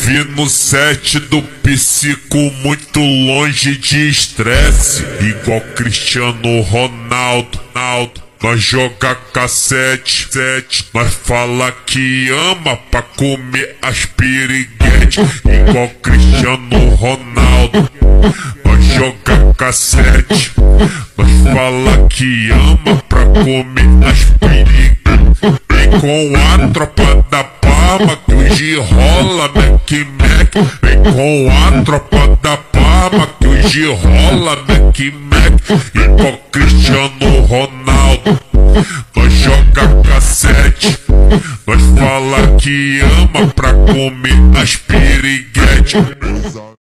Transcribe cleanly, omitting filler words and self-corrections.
vi no set do psico muito longe de estresse, igual Cristiano Ronaldo. Nós joga cassete, nós fala que ama pra comer as piriguete, igual Cristiano Ronaldo. Nós joga cassete, nós fala que ama pra comer as piriguete. Vem com a tropa da Parma que hoje rola Mac. Vem com a tropa da Parma que hoje rola Mac. Igual Cristiano Ronaldo. Nós joga cassete, nós fala que ama pra comer as piriguete.